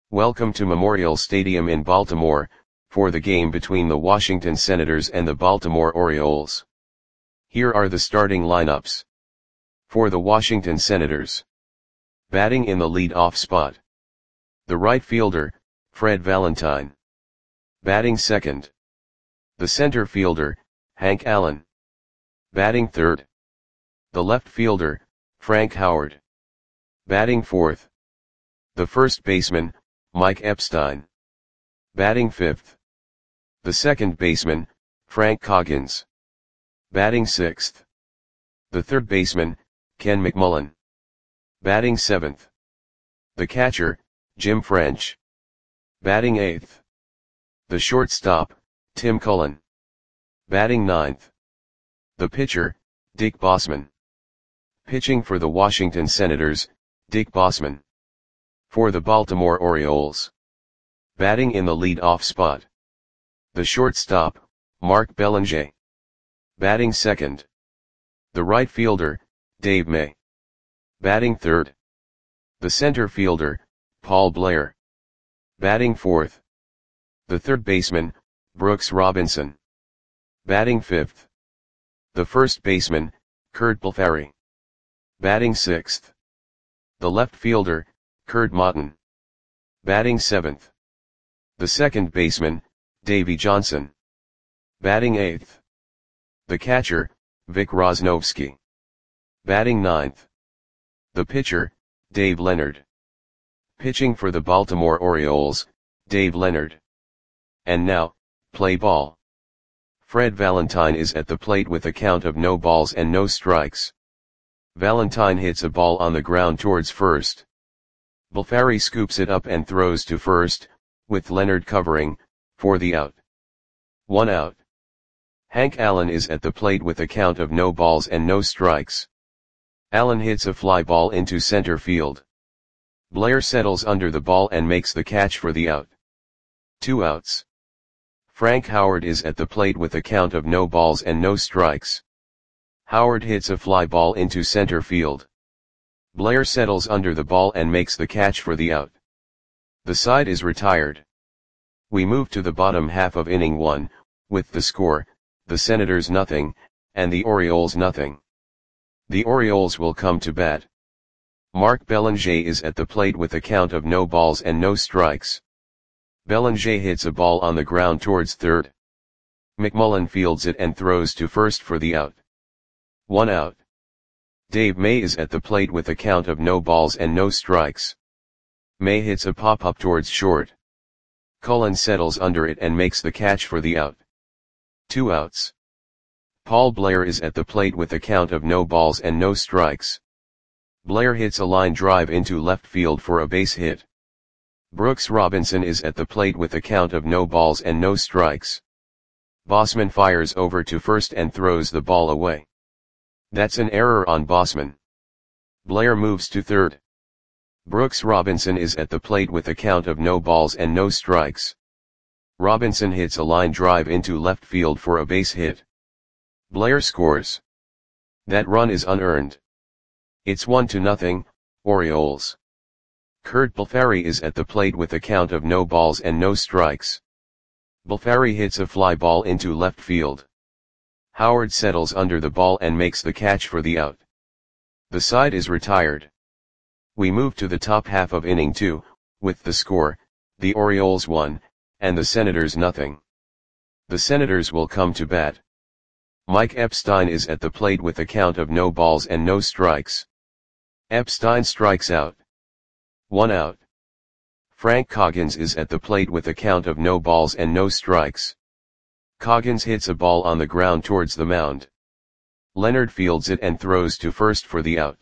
Welcome to Memorial Stadium in Baltimore, for the game between the Washington Senators and the Baltimore Orioles. Here are the starting lineups. For the Washington Senators. Batting in the lead-off spot. The right fielder, Fred Valentine. Batting second. The center fielder, Hank Allen. Batting third. The left fielder, Frank Howard. Batting fourth. The first baseman, Mike Epstein. Batting fifth. The second baseman, Frank Coggins. Batting sixth. The third baseman, Ken McMullen. Batting seventh. The catcher, Jim French. Batting eighth. The shortstop, Tim Cullen. Batting ninth. The pitcher, Dick Bosman. Pitching for the Washington Senators, Dick Bosman. For the Baltimore Orioles. Batting in the lead-off spot. The shortstop, Mark Belanger. Batting second. The right fielder, Dave May. Batting third. The center fielder, Paul Blair. Batting fourth. The third baseman, Brooks Robinson. Batting fifth. The first baseman, Curt Blefary. Batting sixth. The left fielder, Kurt Motton. Batting seventh. The second baseman, Davey Johnson. Batting eighth. The catcher, Vic Rosnovsky. Batting ninth. The pitcher, Dave Leonard. Pitching for the Baltimore Orioles, Dave Leonard. And now, play ball. Fred Valentine is at the plate with a count of no balls and no strikes. Valentine hits a ball on the ground towards first. Blefary scoops it up and throws to first, with Leonard covering, for the out. 1 out. Hank Allen is at the plate with a count of no balls and no strikes. Allen hits a fly ball into center field. Blair settles under the ball and makes the catch for the out. 2 outs. Frank Howard is at the plate with a count of no balls and no strikes. Howard hits a fly ball into center field. Blair settles under the ball and makes the catch for the out. The side is retired. We move to the bottom half of inning 1, with the score, the Senators nothing, and the Orioles nothing. The Orioles will come to bat. Mark Belanger is at the plate with a count of no balls and no strikes. Belanger hits a ball on the ground towards third. McMullen fields it and throws to first for the out. 1 out. Dave May is at the plate with a count of no balls and no strikes. May hits a pop-up towards short. Cullen settles under it and makes the catch for the out. 2 outs. Paul Blair is at the plate with a count of no balls and no strikes. Blair hits a line drive into left field for a base hit. Brooks Robinson is at the plate with a count of no balls and no strikes. Bosman fires over to first and throws the ball away. That's an error on Bosman. Blair moves to third. Brooks Robinson is at the plate with a count of no balls and no strikes. Robinson hits a line drive into left field for a base hit. Blair scores. That run is unearned. It's 1-0, Orioles. Curt Blefary is at the plate with a count of no balls and no strikes. Blefary hits a fly ball into left field. Howard settles under the ball and makes the catch for the out. The side is retired. We move to the top half of inning 2, with the score, the Orioles 1, and the Senators nothing. The Senators will come to bat. Mike Epstein is at the plate with a count of no balls and no strikes. Epstein strikes out. 1 out. Frank Coggins is at the plate with a count of no balls and no strikes. Coggins hits a ball on the ground towards the mound. Leonard fields it and throws to first for the out.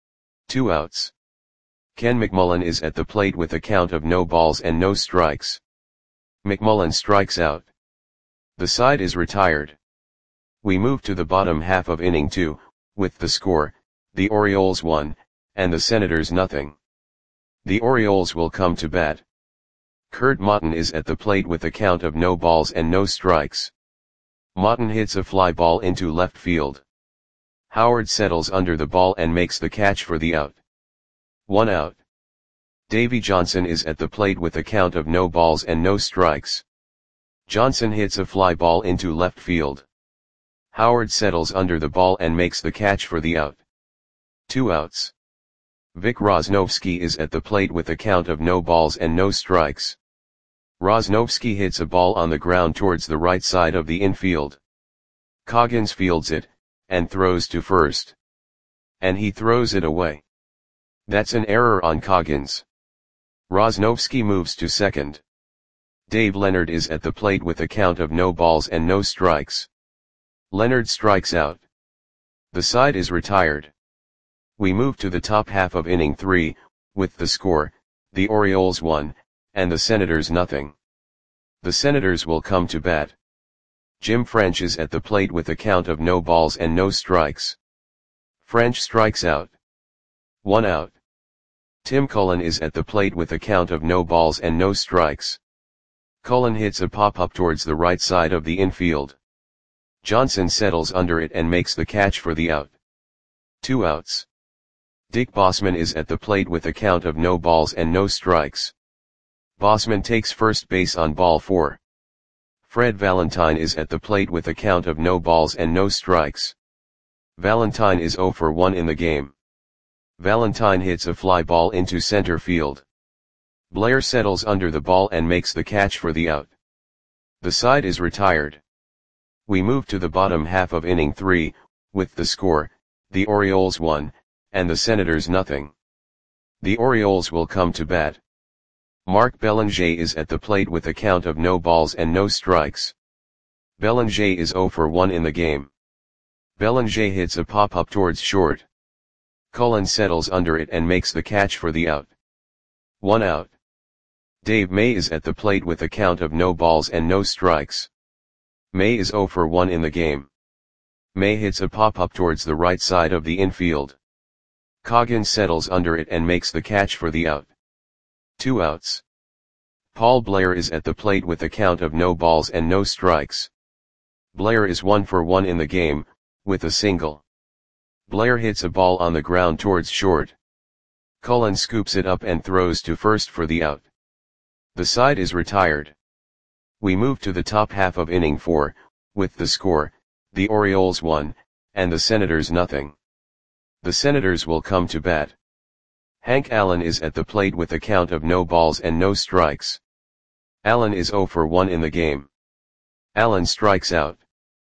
2 outs. Ken McMullen is at the plate with a count of no balls and no strikes. McMullen strikes out. The side is retired. We move to the bottom half of inning 2, with the score, the Orioles 1, and the Senators nothing. The Orioles will come to bat. Curt Motton is at the plate with a count of no balls and no strikes. Motton hits a fly ball into left field. Howard settles under the ball and makes the catch for the out. 1 out. Davy Johnson is at the plate with a count of no balls and no strikes. Johnson hits a fly ball into left field. Howard settles under the ball and makes the catch for the out. 2 outs. Vic Rosnovsky is at the plate with a count of no balls and no strikes. Rosnovsky hits a ball on the ground towards the right side of the infield. Coggins fields it, and throws to first. And he throws it away. That's an error on Coggins. Rosnovsky moves to second. Dave Leonard is at the plate with a count of no balls and no strikes. Leonard strikes out. The side is retired. We move to the top half of inning 3, with the score, the Orioles 1, and the Senators nothing. The Senators will come to bat. Jim French is at the plate with a count of no balls and no strikes. French strikes out. 1 out. Tim Cullen is at the plate with a count of no balls and no strikes. Cullen hits a pop-up towards the right side of the infield. Johnson settles under it and makes the catch for the out. 2 outs. Dick Bossman is at the plate with a count of no balls and no strikes. Bossman takes first base on ball 4. Fred Valentine is at the plate with a count of no balls and no strikes. Valentine is 0 for 1 in the game. Valentine hits a fly ball into center field. Blair settles under the ball and makes the catch for the out. The side is retired. We move to the bottom half of inning 3, with the score, the Orioles 1, and the Senators nothing. The Orioles will come to bat. Mark Belanger is at the plate with a count of no balls and no strikes. Belanger is 0 for 1 in the game. Belanger hits a pop-up towards short. Cullen settles under it and makes the catch for the out. 1 out. Dave May is at the plate with a count of no balls and no strikes. May is 0 for 1 in the game. May hits a pop-up towards the right side of the infield. Coggins settles under it and makes the catch for the out. 2 outs. Paul Blair is at the plate with a count of no balls and no strikes. Blair is 1 for 1 in the game, with a single. Blair hits a ball on the ground towards short. Cullen scoops it up and throws to first for the out. The side is retired. We move to the top half of inning 4, with the score, the Orioles 1, and the Senators nothing. The Senators will come to bat. Hank Allen is at the plate with a count of no balls and no strikes. Allen is 0 for 1 in the game. Allen strikes out.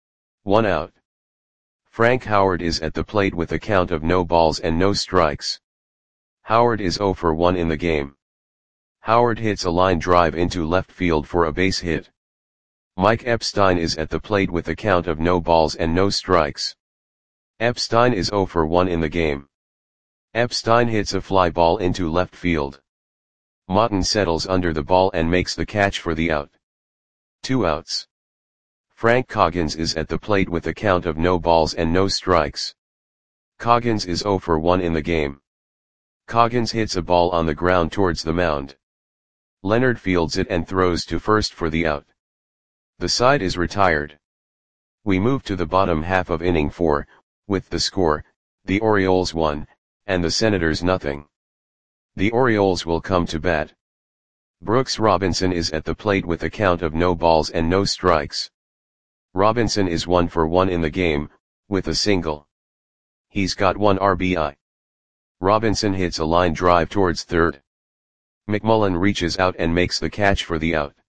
1 out. Frank Howard is at the plate with a count of no balls and no strikes. Howard is 0 for 1 in the game. Howard hits a line drive into left field for a base hit. Mike Epstein is at the plate with a count of no balls and no strikes. Epstein is 0 for 1 in the game. Epstein hits a fly ball into left field. Motten settles under the ball and makes the catch for the out. 2 outs. Frank Coggins is at the plate with a count of no balls and no strikes. Coggins is 0 for 1 in the game. Coggins hits a ball on the ground towards the mound. Leonard fields it and throws to first for the out. The side is retired. We move to the bottom half of inning 4, with the score, the Orioles 1, and the Senators nothing. The Orioles will come to bat. Brooks Robinson is at the plate with a count of no balls and no strikes. Robinson is 1 for 1 in the game, with a single. He's got 1 RBI. Robinson hits a line drive towards third. McMullen reaches out and makes the catch for the out.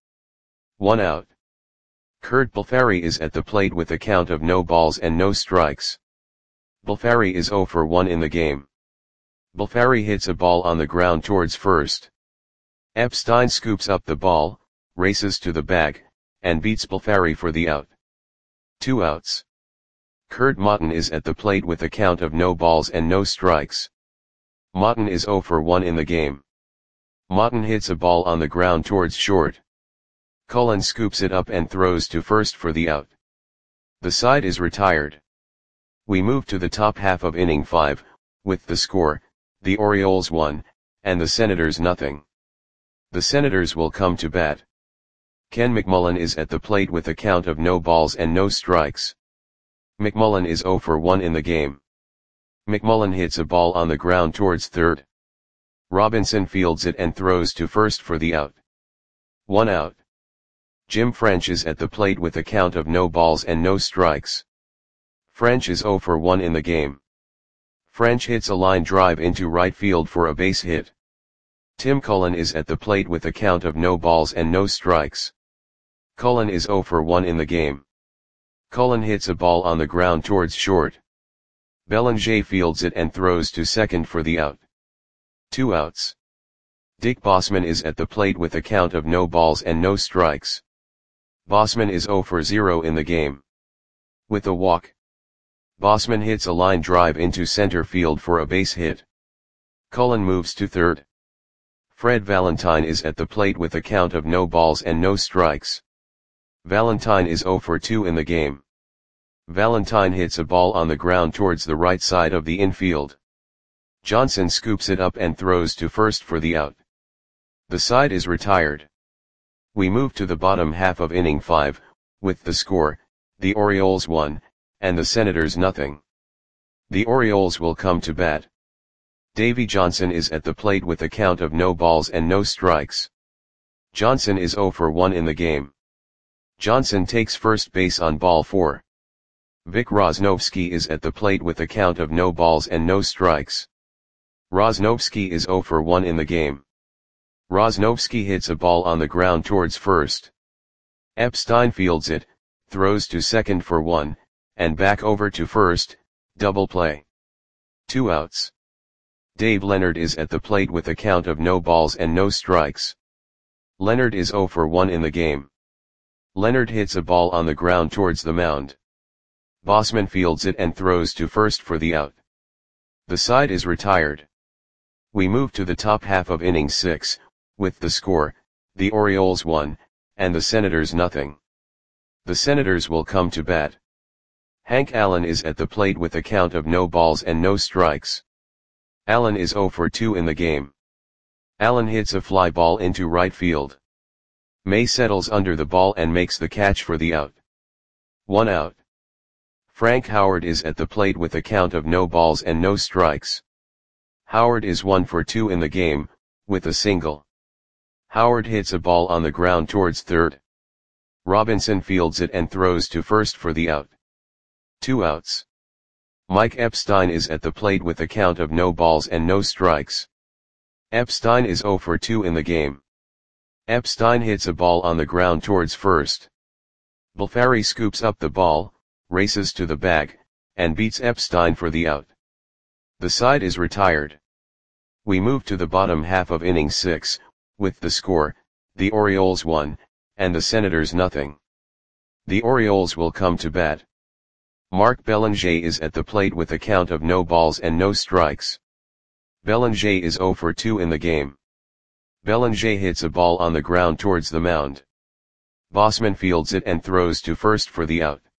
1 out. Kurt Balfari is at the plate with a count of no balls and no strikes. Balfari is 0 for 1 in the game. Balfari hits a ball on the ground towards first. Epstein scoops up the ball, races to the bag, and beats Balfari for the out. 2 outs. Kurt Motten is at the plate with a count of no balls and no strikes. Motten is 0 for 1 in the game. Motten hits a ball on the ground towards short. Cullen scoops it up and throws to first for the out. The side is retired. We move to the top half of inning 5, with the score, the Orioles 1, and the Senators nothing. The Senators will come to bat. Ken McMullen is at the plate with a count of no balls and no strikes. McMullen is 0 for 1 in the game. McMullen hits a ball on the ground towards third. Robinson fields it and throws to first for the out. 1 out. Jim French is at the plate with a count of no balls and no strikes. French is 0 for 1 in the game. French hits a line drive into right field for a base hit. Tim Cullen is at the plate with a count of no balls and no strikes. Cullen is 0 for 1 in the game. Cullen hits a ball on the ground towards short. Belanger fields it and throws to second for the out. 2 outs. Dick Bosman is at the plate with a count of no balls and no strikes. Bosman is 0 for 0 in the game. With a walk, Bosman hits a line drive into center field for a base hit. Cullen moves to third. Fred Valentine is at the plate with a count of no balls and no strikes. Valentine is 0 for 2 in the game. Valentine hits a ball on the ground towards the right side of the infield. Johnson scoops it up and throws to first for the out. The side is retired. We move to the bottom half of inning 5, with the score, the Orioles 1, and the Senators nothing. The Orioles will come to bat. Davy Johnson is at the plate with a count of no balls and no strikes. Johnson is 0 for 1 in the game. Johnson takes first base on ball 4. Vic Rosnovsky is at the plate with a count of no balls and no strikes. Rosnovsky is 0 for 1 in the game. Rosnovsky hits a ball on the ground towards first. Epstein fields it, throws to second for 1, and back over to first, double play. 2 outs. Dave Leonard is at the plate with a count of no balls and no strikes. Leonard is 0 for 1 in the game. Leonard hits a ball on the ground towards the mound. Bosman fields it and throws to first for the out. The side is retired. We move to the top half of inning 6, with the score, the Orioles 1, and the Senators nothing. The Senators will come to bat. Hank Allen is at the plate with a count of no balls and no strikes. Allen is 0 for 2 in the game. Allen hits a fly ball into right field. May settles under the ball and makes the catch for the out. 1 out. Frank Howard is at the plate with a count of no balls and no strikes. Howard is 1 for 2 in the game, with a single. Howard hits a ball on the ground towards third. Robinson fields it and throws to first for the out. 2 outs. Mike Epstein is at the plate with a count of no balls and no strikes. Epstein is 0 for 2 in the game. Epstein hits a ball on the ground towards first. Bulfari scoops up the ball, races to the bag, and beats Epstein for the out. The side is retired. We move to the bottom half of inning 6, with the score, the Orioles 1, and the Senators nothing. The Orioles will come to bat. Mark Belanger is at the plate with a count of no balls and no strikes. Belanger is 0 for 2 in the game. Belanger hits a ball on the ground towards the mound. Bosman fields it and throws to first for the out.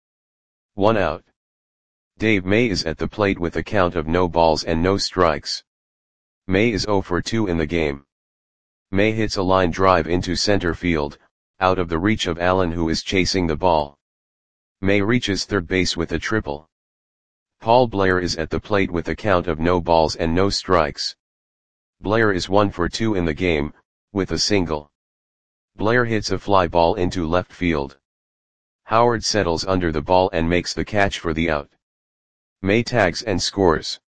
1 out. Dave May is at the plate with a count of no balls and no strikes. May is 0 for 2 in the game. May hits a line drive into center field, out of the reach of Allen who is chasing the ball. May reaches third base with a triple. Paul Blair is at the plate with a count of no balls and no strikes. Blair is 1 for 2 in the game, with a single. Blair hits a fly ball into left field. Howard settles under the ball and makes the catch for the out. May tags and scores.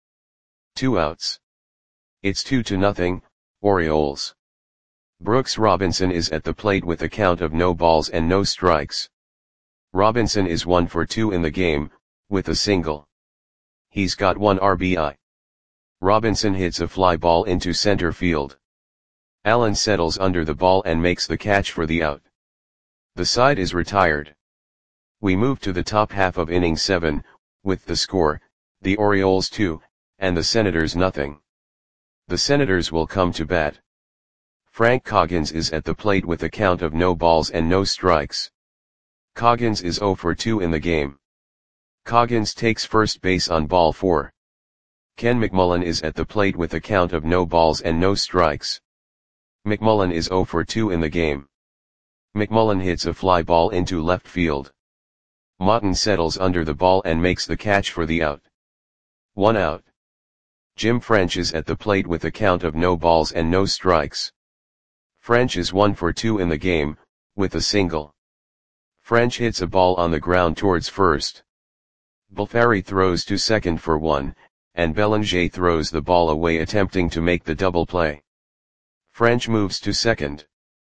2 outs. It's 2-0, Orioles. Brooks Robinson is at the plate with a count of no balls and no strikes. Robinson is 1 for 2 in the game, with a single. He's got 1 RBI. Robinson hits a fly ball into center field. Allen settles under the ball and makes the catch for the out. The side is retired. We move to the top half of inning 7, with the score, the Orioles 2, and the Senators nothing. The Senators will come to bat. Frank Coggins is at the plate with a count of no balls and no strikes. Coggins is 0 for 2 in the game. Coggins takes first base on ball 4. Ken McMullen is at the plate with a count of no balls and no strikes. McMullen is 0 for 2 in the game. McMullen hits a fly ball into left field. Motton settles under the ball and makes the catch for the out. 1 out. Jim French is at the plate with a count of no balls and no strikes. French is 1 for 2 in the game, with a single. French hits a ball on the ground towards first. Balfari throws to second for 1, and Belanger throws the ball away attempting to make the double play. French moves to second.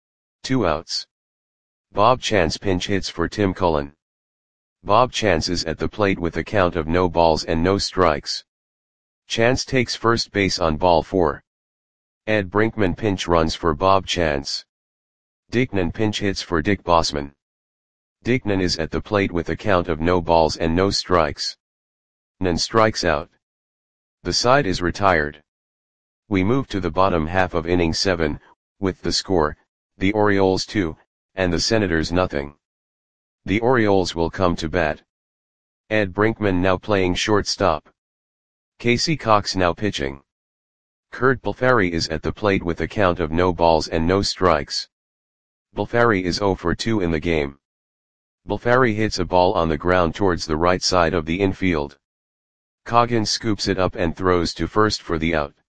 2 outs. Bob Chance pinch hits for Tim Cullen. Bob Chance is at the plate with a count of no balls and no strikes. Chance takes first base on ball 4. Ed Brinkman pinch runs for Bob Chance. Dickman pinch hits for Dick Bossman. Dickman is at the plate with a count of no balls and no strikes. Nan strikes out. The side is retired. We move to the bottom half of inning 7, with the score, the Orioles 2, and the Senators nothing. The Orioles will come to bat. Ed Brinkman now playing shortstop. Casey Cox now pitching. Kurt Balfari is at the plate with a count of no balls and no strikes. Balfari is 0 for 2 in the game. Balfari hits a ball on the ground towards the right side of the infield. Coggins scoops it up and throws to first for the out.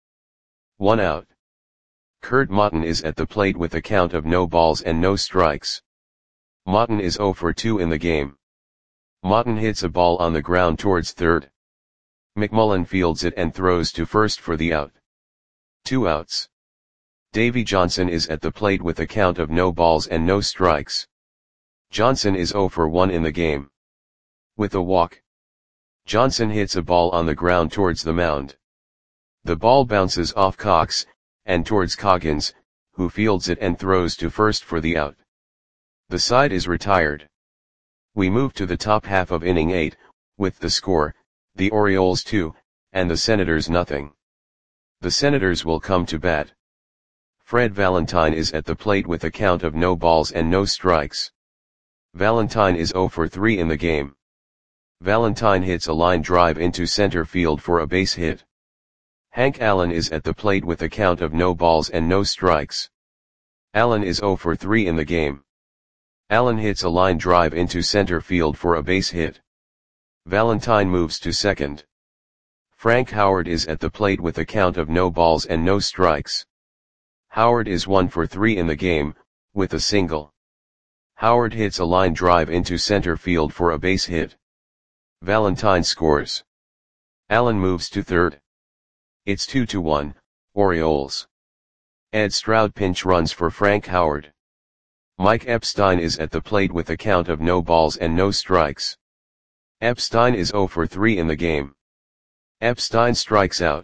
1 out. Kurt Motton is at the plate with a count of no balls and no strikes. Motton is 0 for 2 in the game. Motton hits a ball on the ground towards third. McMullen fields it and throws to first for the out. 2 outs. Davy Johnson is at the plate with a count of no balls and no strikes. Johnson is 0 for 1 in the game. With a walk. Johnson hits a ball on the ground towards the mound. The ball bounces off Cox, and towards Coggins, who fields it and throws to first for the out. The side is retired. We move to the top half of inning 8, with the score, the Orioles 2, and the Senators nothing. The Senators will come to bat. Fred Valentine is at the plate with a count of no balls and no strikes. Valentine is 0 for 3 in the game. Valentine hits a line drive into center field for a base hit. Hank Allen is at the plate with a count of no balls and no strikes. Allen is 0 for 3 in the game. Allen hits a line drive into center field for a base hit. Valentine moves to second. Frank Howard is at the plate with a count of no balls and no strikes. Howard is 1 for 3 in the game, with a single. Howard hits a line drive into center field for a base hit. Valentine scores. Allen moves to third. It's 2-1, Orioles. Ed Stroud pinch runs for Frank Howard. Mike Epstein is at the plate with a count of no balls and no strikes. Epstein is 0 for 3 in the game. Epstein strikes out.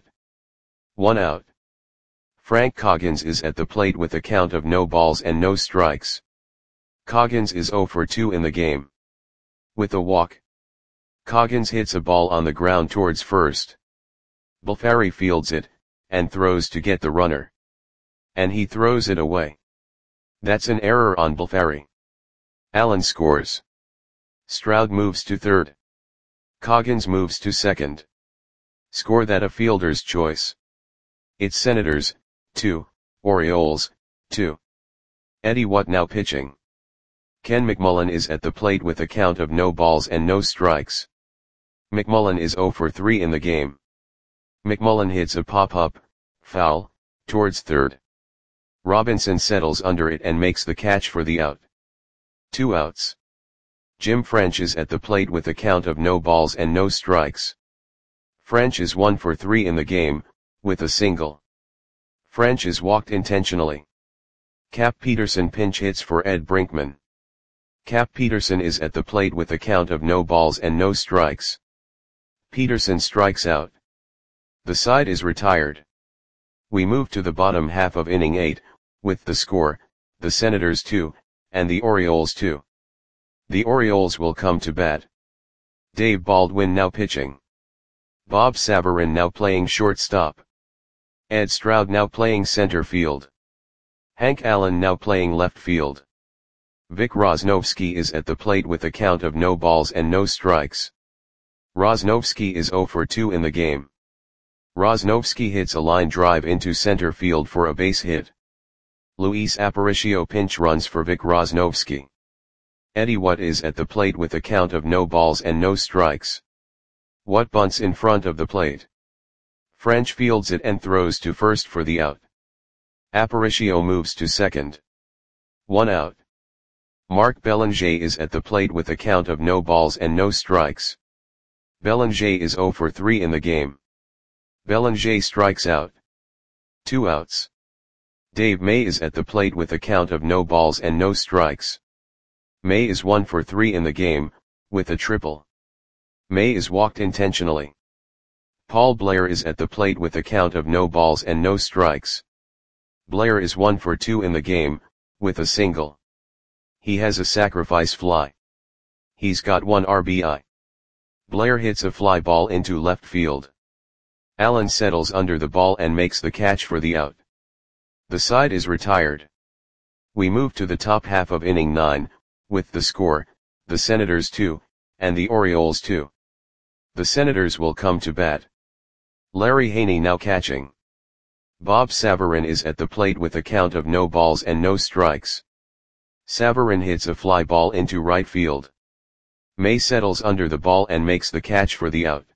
1 out. Frank Coggins is at the plate with a count of no balls and no strikes. Coggins is 0 for 2 in the game. With a walk. Coggins hits a ball on the ground towards first. Balfari fields it, and throws to get the runner. And he throws it away. That's an error on Balfari. Allen scores. Stroud moves to third. Coggins moves to second. Score that a fielder's choice. It's Senators, 2, Orioles, 2. Eddie Watt now pitching. Ken McMullen is at the plate with a count of no balls and no strikes. McMullen is 0 for 3 in the game. McMullen hits a pop-up, foul, towards third. Robinson settles under it and makes the catch for the out. 2 outs. Jim French is at the plate with a count of no balls and no strikes. French is 1 for 3 in the game, with a single. French is walked intentionally. Cap Peterson pinch hits for Ed Brinkman. Cap Peterson is at the plate with a count of no balls and no strikes. Peterson strikes out. The side is retired. We move to the bottom half of inning 8, with the score, the Senators 2, and the Orioles 2. The Orioles will come to bat. Dave Baldwin now pitching. Bob Savarin now playing shortstop. Ed Stroud now playing center field. Hank Allen now playing left field. Vic Rosnovsky is at the plate with a count of no balls and no strikes. Rosnovsky is 0 for 2 in the game. Rosnovsky hits a line drive into center field for a base hit. Luis Aparicio pinch runs for Vic Rosnovsky. Eddie Watt is at the plate with a count of no balls and no strikes. Watt bunts in front of the plate. French fields it and throws to first for the out. Aparicio moves to second. 1 out. Marc Bélanger is at the plate with a count of no balls and no strikes. Bélanger is 0 for 3 in the game. Bélanger strikes out. 2 outs. Dave May is at the plate with a count of no balls and no strikes. May is 1 for 3 in the game, with a triple. May is walked intentionally. Paul Blair is at the plate with a count of no balls and no strikes. Blair is 1 for 2 in the game, with a single. He has a sacrifice fly. He's got 1 RBI. Blair hits a fly ball into left field. Allen settles under the ball and makes the catch for the out. The side is retired. We move to the top half of inning 9, with the score, the Senators 2, and the Orioles 2. The Senators will come to bat. Larry Haney now catching. Bob Savarin is at the plate with a count of no balls and no strikes. Savarin hits a fly ball into right field. May settles under the ball and makes the catch for the out.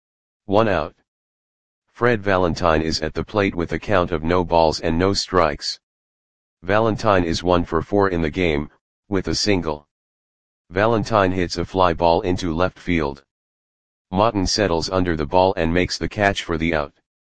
1 out. Fred Valentine is at the plate with a count of no balls and no strikes. Valentine is 1 for 4 in the game, with a single. Valentine hits a fly ball into left field. Motten settles under the ball and makes the catch for the out.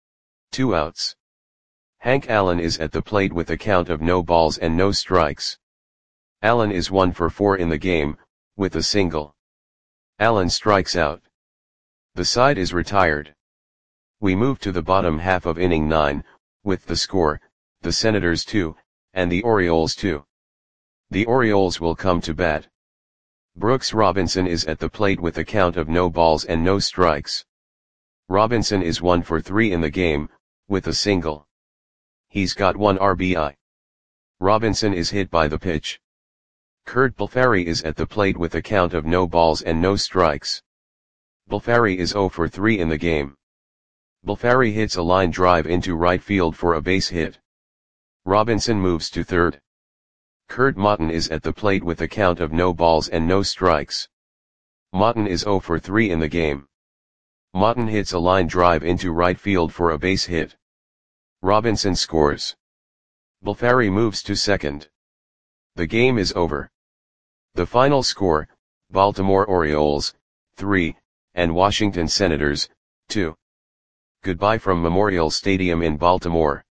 2 outs. Hank Allen is at the plate with a count of no balls and no strikes. Allen is 1 for 4 in the game, with a single. Allen strikes out. The side is retired. We move to the bottom half of inning 9, with the score, the Senators 2, and the Orioles 2. The Orioles will come to bat. Brooks Robinson is at the plate with a count of no balls and no strikes. Robinson is 1 for 3 in the game, with a single. He's got 1 RBI. Robinson is hit by the pitch. Curt Balfari is at the plate with a count of no balls and no strikes. Balfari is 0 for 3 in the game. Balfari hits a line drive into right field for a base hit. Robinson moves to third. Kurt Motten is at the plate with a count of no balls and no strikes. Motten is 0 for 3 in the game. Motten hits a line drive into right field for a base hit. Robinson scores. Balfari moves to second. The game is over. The final score, Baltimore Orioles, 3, and Washington Senators, 2. Goodbye from Memorial Stadium in Baltimore.